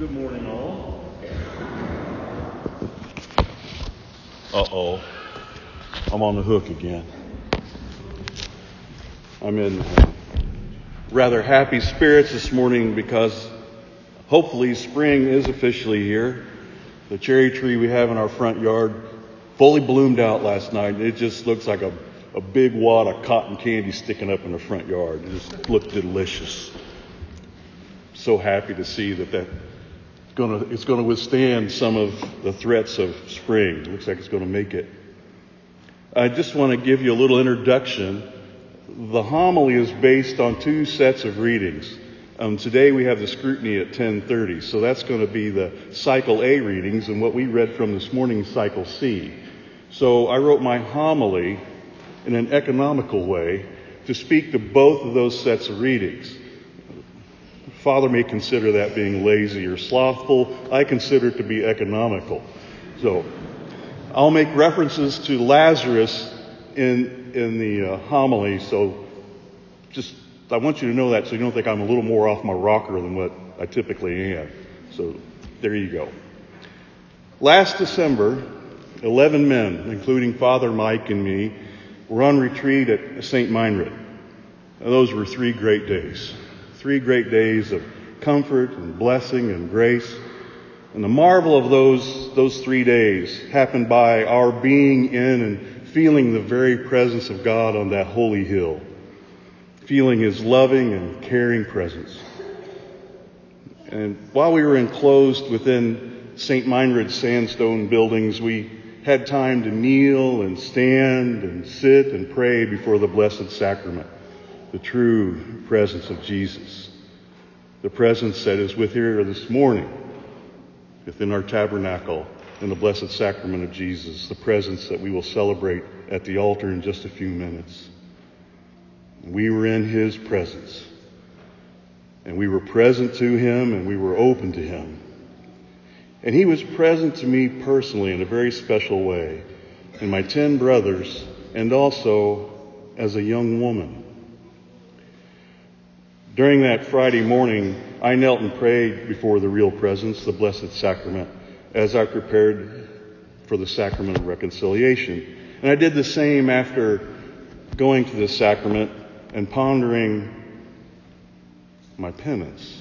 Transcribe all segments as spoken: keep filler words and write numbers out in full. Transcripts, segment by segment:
Good morning, all. Uh-oh. I'm on the hook again. I'm in rather happy spirits this morning because hopefully spring is officially here. The cherry tree we have in our front yard fully bloomed out last night. It just looks like a, a big wad of cotton candy sticking up in the front yard. It just looked delicious. So happy to see that that Gonna, it's going to withstand some of the threats of spring. It looks like it's going to make it. I just want to give you a little introduction. The homily is based on two sets of readings. Um, today we have the scrutiny at ten thirty, so that's going to be the Cycle A readings and what we read from this morning, Cycle C. So I wrote my homily in an economical way to speak to both of those sets of readings. Father may consider that being lazy or slothful. I consider it to be economical. So I'll make references to Lazarus in in the uh, homily. So just I want you to know that so you don't think I'm a little more off my rocker than what I typically am. So there you go. Last December, eleven men, including Father Mike and me, were on retreat at Saint Meinrad. Now, those were three great days. Three great days of comfort and blessing and grace. And the marvel of those, those three days happened by our being in and feeling the very presence of God on that holy hill. Feeling His loving and caring presence. And while we were enclosed within Saint Meinrad's sandstone buildings, we had time to kneel and stand and sit and pray before the Blessed Sacrament. The true presence of Jesus. The presence that is with here this morning within our tabernacle in the Blessed Sacrament of Jesus. The presence that we will celebrate at the altar in just a few minutes. We were in His presence. And we were present to Him and we were open to Him. And He was present to me personally in a very special way. And my ten brothers and also as a young woman. During that Friday morning, I knelt and prayed before the real presence, the Blessed Sacrament, as I prepared for the Sacrament of Reconciliation. And I did the same after going to the sacrament and pondering my penance.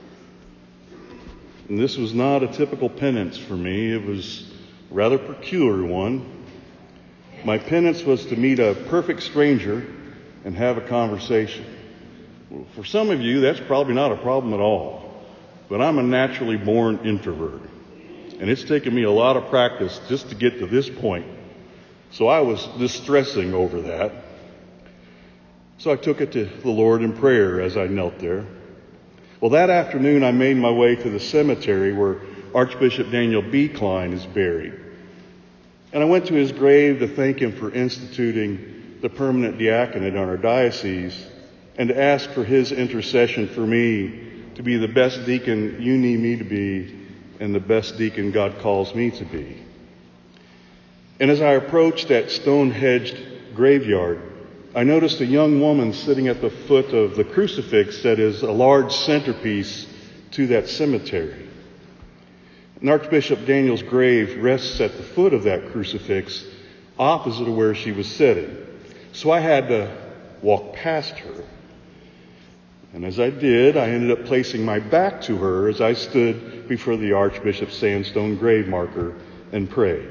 And this was not a typical penance for me. It was a rather peculiar one. My penance was to meet a perfect stranger and have a conversation. For some of you, that's probably not a problem at all. But I'm a naturally born introvert. And it's taken me a lot of practice just to get to this point. So I was distressing over that. So I took it to the Lord in prayer as I knelt there. Well, that afternoon I made my way to the cemetery where Archbishop Daniel B. Klein is buried. And I went to his grave to thank him for instituting the permanent diaconate on our diocese and to ask for his intercession for me to be the best deacon you need me to be and the best deacon God calls me to be. And as I approached that stone-hedged graveyard, I noticed a young woman sitting at the foot of the crucifix that is a large centerpiece to that cemetery. And Archbishop Daniel's grave rests at the foot of that crucifix opposite of where she was sitting. So I had to walk past her. And as I did, I ended up placing my back to her as I stood before the Archbishop's sandstone grave marker and prayed.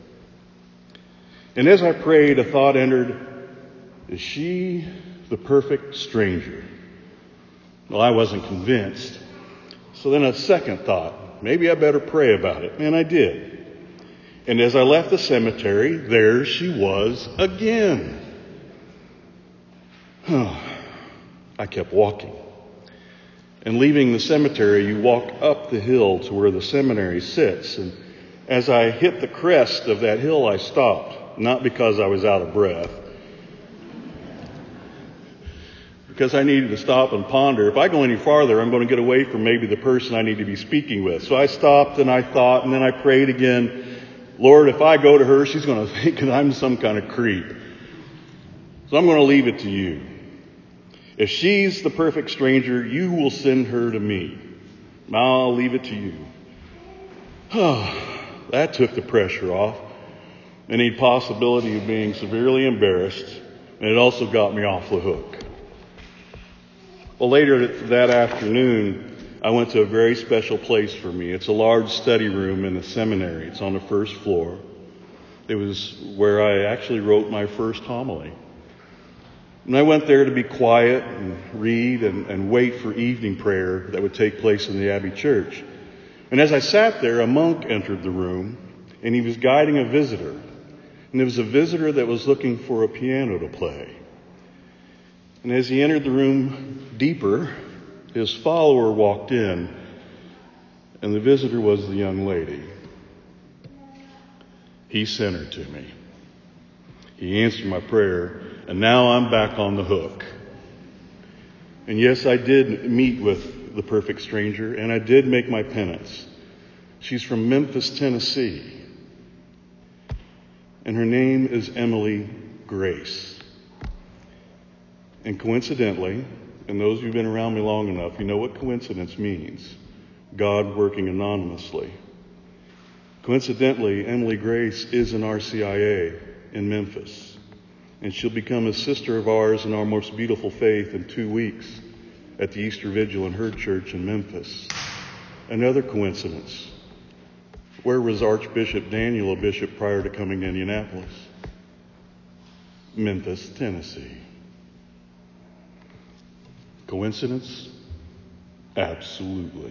And as I prayed, a thought entered, is she the perfect stranger? Well, I wasn't convinced. So then a second thought, maybe I better pray about it. And I did. And as I left the cemetery, there she was again. I kept walking. And leaving the cemetery, you walk up the hill to where the seminary sits. And as I hit the crest of that hill, I stopped. Not because I was out of breath. Because I needed to stop and ponder. If I go any farther, I'm going to get away from maybe the person I need to be speaking with. So I stopped and I thought, and then I prayed again. Lord, if I go to her, she's going to think that I'm some kind of creep. So I'm going to leave it to you. If she's the perfect stranger, you will send her to me. I'll leave it to you. That took the pressure off. Any possibility of being severely embarrassed, and it also got me off the hook. Well, later that afternoon, I went to a very special place for me. It's a large study room in the seminary. It's on the first floor. It was where I actually wrote my first homily. And I went there to be quiet and read and, and wait for evening prayer that would take place in the Abbey Church. And as I sat there, a monk entered the room, and he was guiding a visitor. And there was a visitor that was looking for a piano to play. And as he entered the room deeper, his follower walked in, and the visitor was the young lady. He sent her to me. He answered my prayer, and now I'm back on the hook. And yes, I did meet with the perfect stranger, and I did make my penance. She's from Memphis, Tennessee. And her name is Emily Grace. And coincidentally, and those who've been around me long enough, you know what coincidence means. God working anonymously. Coincidentally, Emily Grace is an R C I A in Memphis. And she'll become a sister of ours in our most beautiful faith in two weeks at the Easter Vigil in her church in Memphis. Another coincidence. Where was Archbishop Daniel a bishop prior to coming to Indianapolis? Memphis, Tennessee. Coincidence? Absolutely.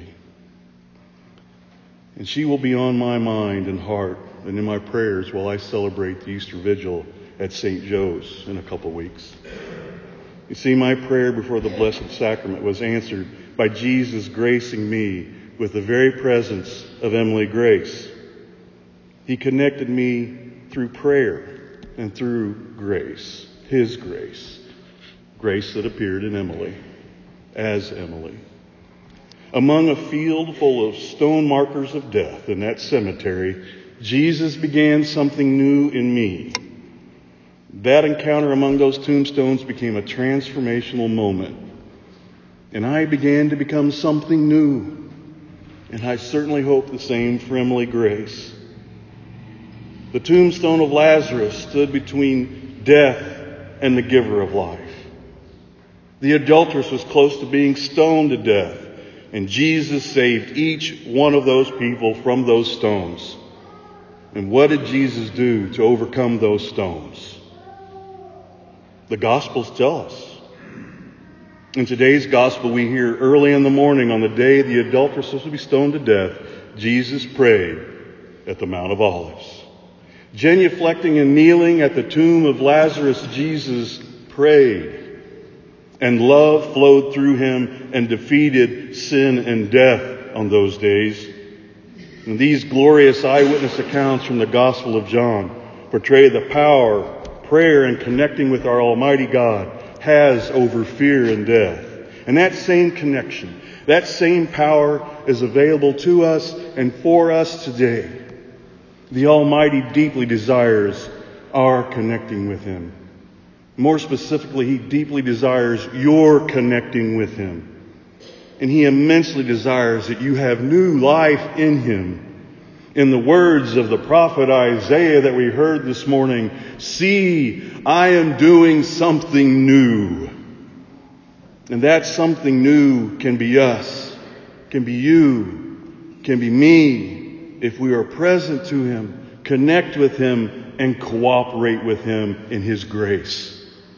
And she will be on my mind and heart and in my prayers while I celebrate the Easter Vigil at Saint Joe's in a couple weeks. You see, my prayer before the Blessed Sacrament was answered by Jesus gracing me with the very presence of Emily Grace. He connected me through prayer and through grace, His grace, grace that appeared in Emily, as Emily. Among a field full of stone markers of death in that cemetery, Jesus began something new in me. That encounter among those tombstones became a transformational moment. And I began to become something new. And I certainly hope the same for Emily Grace. The tombstone of Lazarus stood between death and the giver of life. The adulteress was close to being stoned to death. And Jesus saved each one of those people from those stones. And what did Jesus do to overcome those stones? The Gospels tell us. In today's Gospel, we hear early in the morning on the day the adulteress was to be stoned to death, Jesus prayed at the Mount of Olives. Genuflecting and kneeling at the tomb of Lazarus, Jesus prayed. And love flowed through him and defeated sin and death on those days. And these glorious eyewitness accounts from the Gospel of John portray the power, prayer, and connecting with our Almighty God has over fear and death. And that same connection, that same power is available to us and for us today. The Almighty deeply desires our connecting with Him. More specifically, He deeply desires your connecting with Him. And He immensely desires that you have new life in Him. In the words of the prophet Isaiah that we heard this morning, see, I am doing something new. And that something new can be us, can be you, can be me, if we are present to Him, connect with Him, and cooperate with Him in His grace.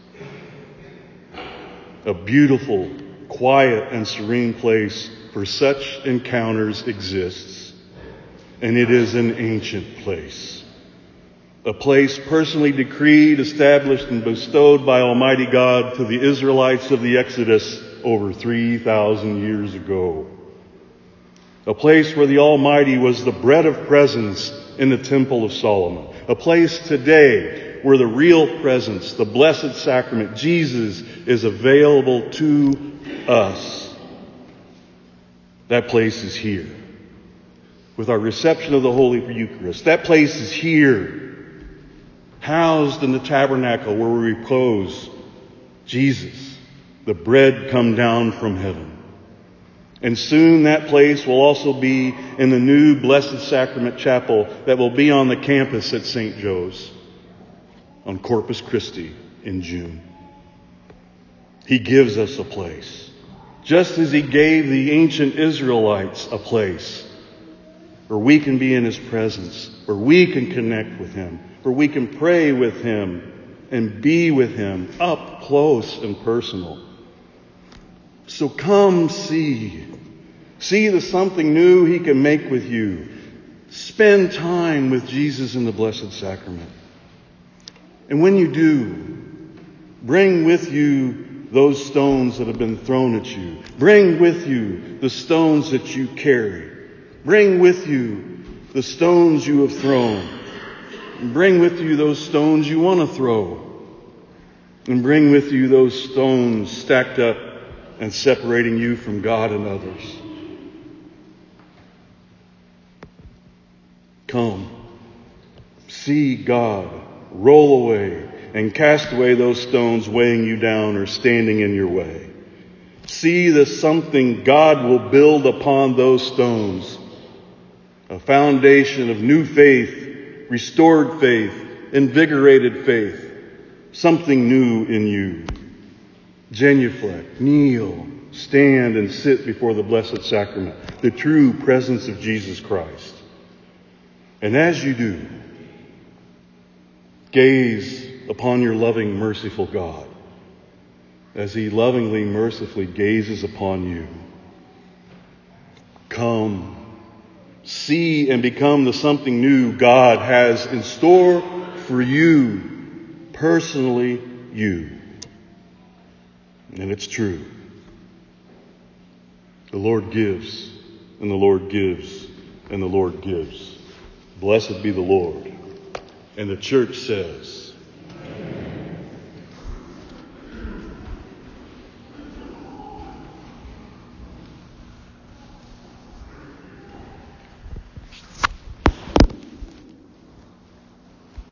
A beautiful, quiet, and serene place for such encounters exists. And it is an ancient place. A place personally decreed, established, and bestowed by Almighty God to the Israelites of the Exodus over three thousand years ago. A place where the Almighty was the bread of presence in the Temple of Solomon. A place today where the real presence, the Blessed Sacrament, Jesus, is available to us. That place is here. With our reception of the Holy Eucharist. That place is here. Housed in the tabernacle where we repose Jesus, the bread come down from heaven. And soon that place will also be in the new Blessed Sacrament Chapel that will be on the campus at Saint Joe's on Corpus Christi in June. He gives us a place, just as he gave the ancient Israelites a place where we can be in his presence, where we can connect with him, where we can pray with him and be with him up close and personal. So come see. See the something new he can make with you. Spend time with Jesus in the Blessed Sacrament. And when you do, bring with you those stones that have been thrown at you. Bring with you the stones that you carry. Bring with you the stones you have thrown. And bring with you those stones you want to throw. And bring with you those stones stacked up and separating you from God and others. Come, see God roll away and cast away those stones weighing you down or standing in your way. See the something God will build upon those stones. A foundation of new faith, restored faith, invigorated faith. Something new in you. Genuflect, kneel, stand and sit before the Blessed Sacrament, the true presence of Jesus Christ. And as you do, gaze upon your loving, merciful God as he lovingly, mercifully gazes upon you. Come, see and become the something new God has in store for you, personally you. And it's true. The Lord gives, and the Lord gives, and the Lord gives. Blessed be the Lord. And the church says,